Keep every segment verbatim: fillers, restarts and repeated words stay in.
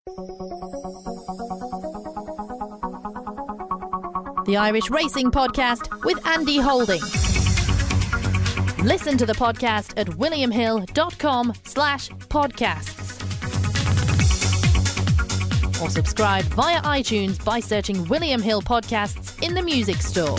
The Irish Racing Podcast with Andy Holding. Listen to the podcast at williamhill.com slash podcasts. Or subscribe via iTunes by searching William Hill Podcasts in the music store.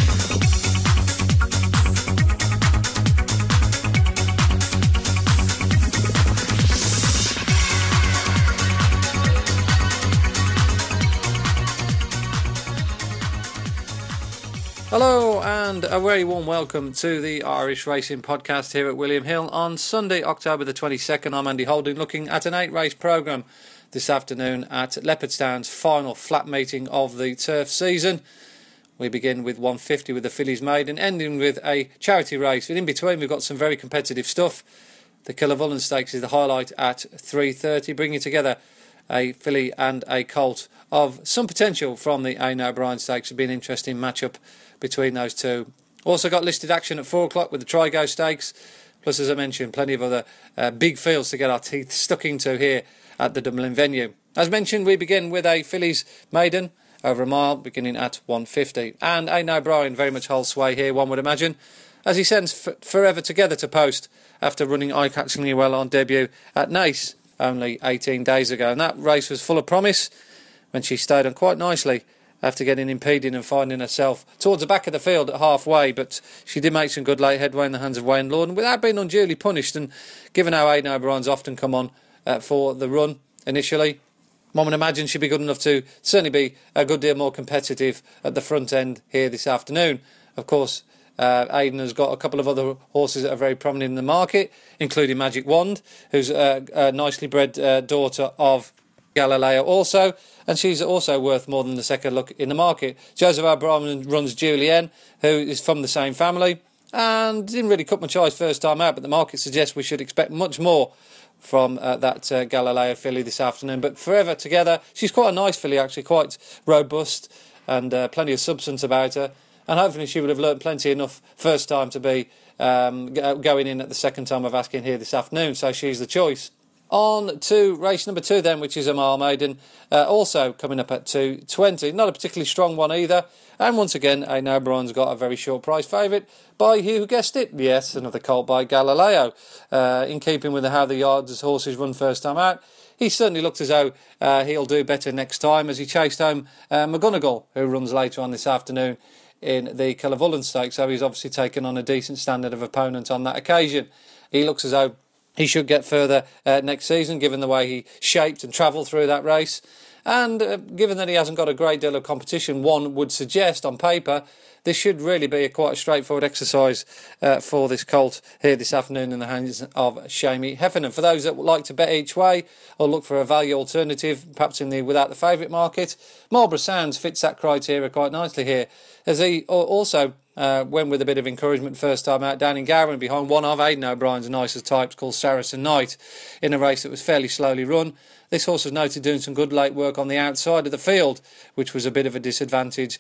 Hello and a very warm welcome to the Irish Racing Podcast here at William Hill on Sunday, October the twenty-second. I'm Andy Holding, looking at an eight race programme this afternoon at Leopardstown's final flat meeting of the turf season. We begin with one fifty with the Fillies Maiden, ending with a charity race. And in between we've got some very competitive stuff. The Killavullen Stakes is the highlight at three thirty, bringing together a filly and a colt of some potential from the Aidan O'Brien Stakes. It'll be an interesting matchup between those two. Also got listed action at four o'clock with the Trigo Stakes, plus, as I mentioned, plenty of other uh, big fields to get our teeth stuck into here at the Dublin venue. As mentioned, we begin with a Fillies Maiden over a mile, beginning at one fifty. And Aidan O'Brien very much holds sway here, one would imagine, as he sends f- Forever Together to post after running eye-catchingly well on debut at Naas only eighteen days ago. And that race was full of promise when she stayed on quite nicely after getting impeded and finding herself towards the back of the field at halfway, but she did make some good late headway in the hands of Wayne Lord without being unduly punished. And given how Aidan O'Brien's often come on uh, for the run initially, one would imagine she'd be good enough to certainly be a good deal more competitive at the front end here this afternoon. Of course, uh, Aidan has got a couple of other horses that are very prominent in the market, including Magic Wand, who's a, a nicely bred uh, daughter of Galileo also, and she's also worth more than the second look in the market. Joseph O'Brien runs Julienne, who is from the same family, and didn't really cut much eyes first time out, but the market suggests we should expect much more from uh, that uh, Galileo filly this afternoon. But Forever Together, she's quite a nice filly actually, quite robust and uh, plenty of substance about her, and hopefully she would have learnt plenty enough first time to be um, going in at the second time of asking here this afternoon, so she's the choice. On to race number two then, which is a mile maiden, uh, also coming up at two twenty. Not a particularly strong one either. And once again, Aidan O'Brien's got a very short price favourite by, who guessed it? Yes, another colt by Galileo. Uh, in keeping with how the yards horses run first time out, he certainly looked as though uh, he'll do better next time as he chased home uh, McGonagall, who runs later on this afternoon in the Killavullen Stakes. So he's obviously taken on a decent standard of opponent on that occasion. He looks as though he should get further uh, next season, given the way he shaped and travelled through that race. And uh, given that he hasn't got a great deal of competition, one would suggest on paper this should really be a quite a straightforward exercise uh, for this colt here this afternoon in the hands of Shamie Heffernan. For those that would like to bet each way or look for a value alternative, perhaps in the without the favourite market, Marlborough Sands fits that criteria quite nicely here, as he also Uh, went with a bit of encouragement first time out down in Gowan behind one of Aidan O'Brien's nicest types called Saracen Knight in a race that was fairly slowly run. This horse was noted doing some good late work on the outside of the field, which was a bit of a disadvantage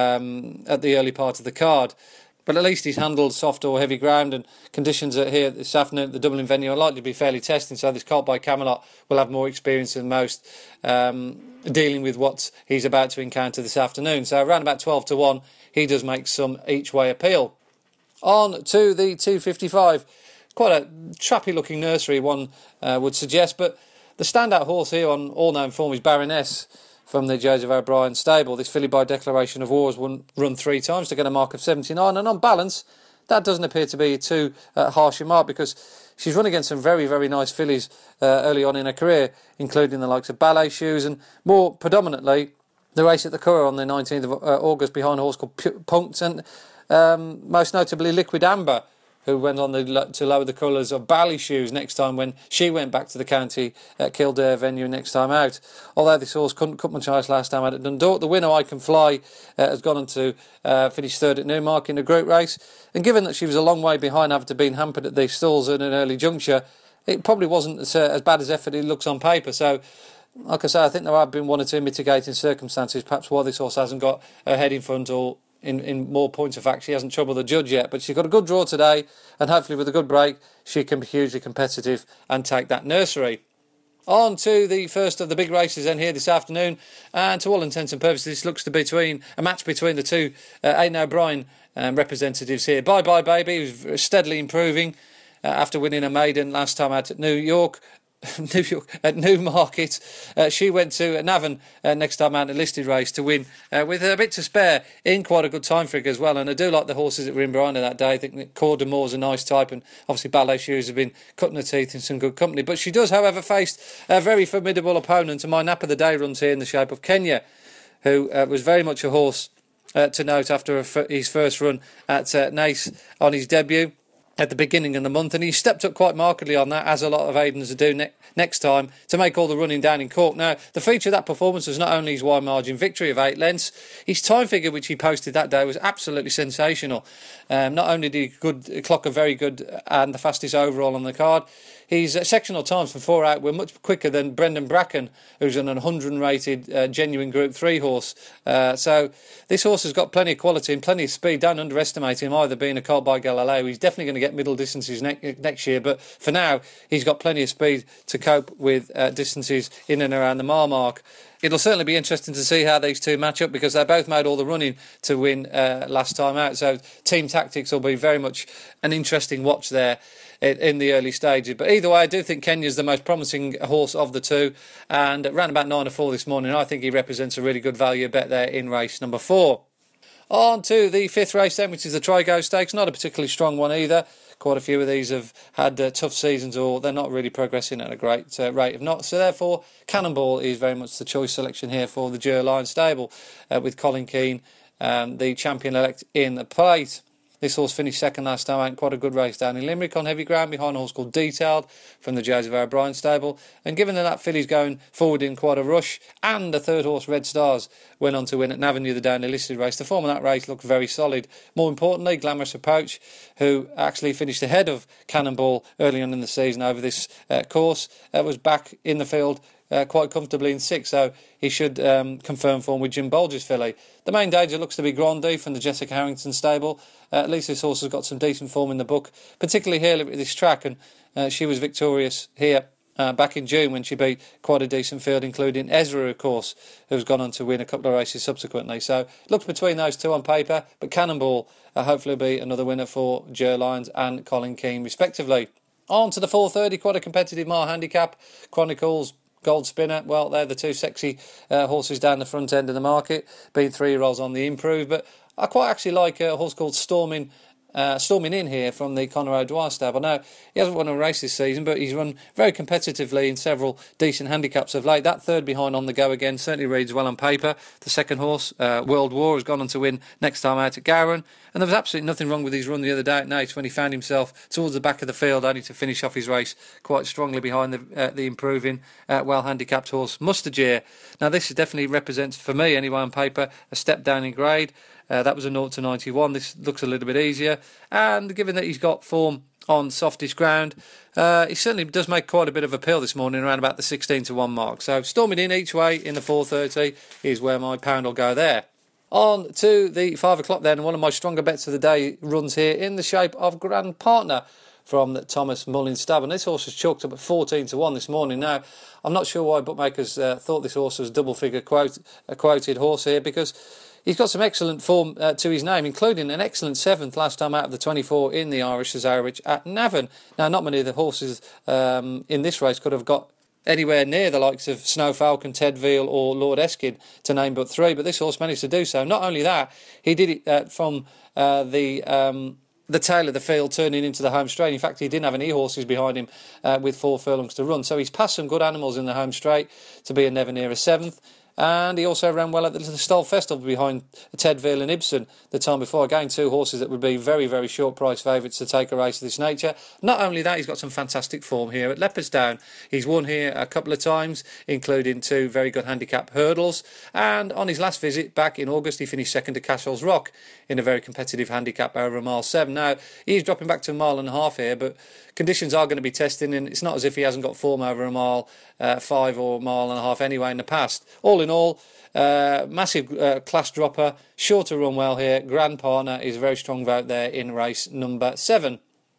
um, at the early part of the card. But at least he's handled soft or heavy ground, and conditions are here this afternoon at the Dublin venue are likely to be fairly testing, so this colt by Camelot will have more experience than most um, dealing with what he's about to encounter this afternoon. So around about twelve to one, he does make some each way appeal. On to the two fifty-five. Quite a trappy looking nursery, one uh, would suggest, but the standout horse here on all known form is Baroness from the Joseph O'Brien stable. This filly by declaration of war has won, run three times to get a mark of seventy-nine, and on balance that doesn't appear to be too uh, harsh a mark, because she's run against some very, very nice fillies uh, early on in her career, including the likes of Ballet Shoes and more predominantly the race at the Curragh on the nineteenth of August behind a horse called P- Punkt, and um, most notably Liquid Amber, who went on the, to lower the colours of Ballet Shoes next time when she went back to the county at Kildare venue next time out. Although this horse couldn't cut much ice last time out at Dundalk, the winner, I Can Fly, uh, has gone on to uh, finish third at Newmarket in the group race. And given that she was a long way behind after being hampered at the stalls at an early juncture, it probably wasn't as, uh, as bad as effort it looks on paper. So, like I say, I think there have been one or two mitigating circumstances, perhaps why this horse hasn't got her head in front, or in, in more points of fact, she hasn't troubled the judge yet. But she's got a good draw today, and hopefully with a good break, she can be hugely competitive and take that nursery. On to the first of the big races then here this afternoon, and to all intents and purposes this looks to be between a match between the two uh, Aidan O'Brien um, representatives here. Bye Bye Baby, who's steadily improving uh, after winning a maiden last time out at New York. New York at Newmarket. Uh, she went to Navan uh, next time out in a listed race to win uh, with a bit to spare in quite a good time figure as well. And I do like the horses that were in behind her that day. I think that Coeur d'Amour's a nice type, and obviously Ballet Shoes have been cutting her teeth in some good company. But she does, however, face a very formidable opponent, and my nap of the day runs here in the shape of Kenya, who uh, was very much a horse uh, to note after his first run at uh, Naas on his debut at the beginning of the month, and he stepped up quite markedly on that, as a lot of Aidens do ne- next time, to make all the running down in Cork. Now, the feature of that performance was not only his wide margin victory of eight lengths, his time figure which he posted that day was absolutely sensational. Um, not only did he good, clock a very good and the fastest overall on the card, his uh, sectional times from four out were much quicker than Brendan Bracken, who's an one hundred rated uh, genuine Group three horse. Uh, so this horse has got plenty of quality and plenty of speed. Don't underestimate him either, being a colt by Galileo. He's definitely going to get middle distances ne- next year, but for now he's got plenty of speed to cope with uh, distances in and around the mile mark. It'll certainly be interesting to see how these two match up, because they both made all the running to win uh, last time out. So team tactics will be very much an interesting watch there in the early stages. But either way, I do think Kenya's the most promising horse of the two, and ran about nine to four this morning. I think he represents a really good value bet there in race number four. On to the fifth race then, which is the Trigo Stakes. Not a particularly strong one either. Quite a few of these have had uh, tough seasons, or they're not really progressing at a great uh, rate of not. So therefore, Cannonball is very much the choice selection here for the Ger Line stable, uh, with Colin Keane, um, the champion-elect, in the plate. This horse finished second last time out in quite a good race down in Limerick on heavy ground behind a horse called Detailed from the Joseph O'Brien stable. And given that that filly's going forward in quite a rush, and the third horse, Red Stars, went on to win at Navan the other day in a listed race, the form of that race looked very solid. More importantly, Glamorous Approach, who actually finished ahead of Cannonball early on in the season over this uh, course, uh, was back in the field Uh, quite comfortably in six, so he should um, confirm form with Jim Bolger's filly. The main danger looks to be Grandi from the Jessica Harrington stable. Uh, at least this horse has got some decent form in the book, particularly here at this track, and uh, she was victorious here uh, back in June when she beat quite a decent field, including Ezra, of course, who's gone on to win a couple of races subsequently. So looks between those two on paper, but Cannonball uh, hopefully will be another winner for Ger Lyons and Colin Keane respectively. On to the four thirty, quite a competitive mile handicap. Chronicles, Gold Spinner, well, they're the two sexy uh, horses down the front end of the market, being three-year-olds on the improve. But I quite actually like a horse called Storming uh, Storming In here from the Conor O'Dwyer stable. Now, he hasn't won a race this season, but he's run very competitively in several decent handicaps of late. That third behind On The Go again certainly reads well on paper. The second horse, uh, World War, has gone on to win next time out at Gowran. And there was absolutely nothing wrong with his run the other day at Naas when he found himself towards the back of the field, only to finish off his race quite strongly behind the uh, the improving, uh, well-handicapped horse, Mustajeer. Now, this definitely represents, for me anyway on paper, a step down in grade. Uh, that was a zero to ninety-one. This looks a little bit easier. And given that he's got form on softish ground, uh, he certainly does make quite a bit of appeal this morning, around about the sixteen to one mark. So Storming In each way in the four thirty is where my pound will go there. On to the five o'clock then, one of my stronger bets of the day runs here in the shape of Grand Partner from the Thomas Mullins stable. And this horse was chalked up at fourteen to one this morning. Now, I'm not sure why bookmakers uh, thought this horse was a double figure quote, a quoted horse here, because he's got some excellent form uh, to his name, including an excellent seventh last time out of the twenty-four in the Irish Cesarewitch at Navan. Now, not many of the horses um, in this race could have got anywhere near the likes of Snow Falcon, Ted Veal or Lord Eskin, to name but three, but this horse managed to do so. Not only that, he did it uh, from uh, the um, the tail of the field turning into the home straight. In fact, he didn't have any horses behind him uh, with four furlongs to run, so he's passed some good animals in the home straight to be a never near a seventh. And he also ran well at the Stall Festival behind Ted Veal and Ibsen the time before. Again, two horses that would be very, very short price favourites to take a race of this nature. Not only that, he's got some fantastic form here at Leopardstown. He's won here a couple of times, including two very good handicap hurdles. And on his last visit back in August, he finished second to Cashell's Rock in a very competitive handicap over a mile seven. Now, he's dropping back to a mile and a half here, but conditions are going to be testing, and it's not as if he hasn't got form over a mile uh, five or mile and a half anyway in the past. All in all, uh, massive uh, class dropper, sure to run well here. Grand Partner is a very strong vote there in race number seven.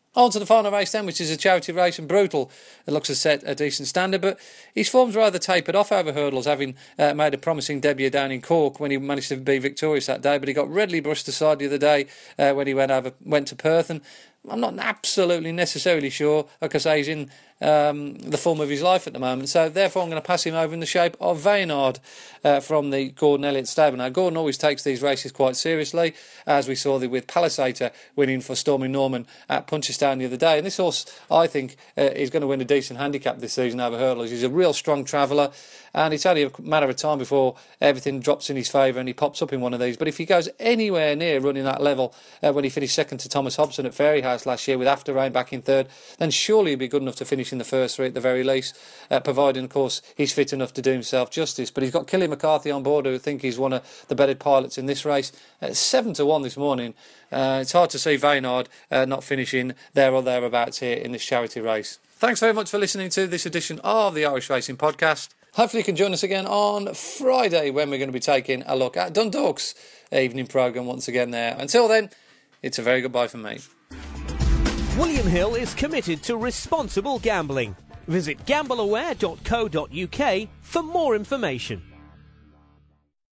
On to the final race then, which is a charity race, and Brutal. It looks to set a decent standard, but his form's rather tapered off over hurdles, having uh, made a promising debut down in Cork when he managed to be victorious that day, but he got readily brushed aside the other day uh, when he went over went to Perth, and I'm not absolutely necessarily sure, like I say, he's in um, the form of his life at the moment, so therefore I'm going to pass him over in the shape of Vaynard uh, from the Gordon Elliott stable. Now, Gordon always takes these races quite seriously, as we saw with Palisator winning for Stormy Norman at Punchestown the other day, and this horse, I think, uh, is going to win a decent handicap this season over hurdles. He's a real strong traveller, and it's only a matter of time before everything drops in his favour and he pops up in one of these. But if he goes anywhere near running that level uh, when he finished second to Thomas Hobson at Fairyhouse last year with After Rain back in third, then surely he'll be good enough to finish in the first three at the very least, uh, providing, of course, he's fit enough to do himself justice. But he's got Killy McCarthy on board, who I think he's one of the better pilots in this race. Uh, seven to one this morning. Uh, it's hard to see Vaynard uh, not finishing there or thereabouts here in this charity race. Thanks very much for listening to this edition of the Irish Racing Podcast. Hopefully you can join us again on Friday when we're going to be taking a look at Dundalk's evening programme once again there. Until then, it's a very goodbye from me. William Hill is committed to responsible gambling. Visit gamble aware dot co dot uk for more information.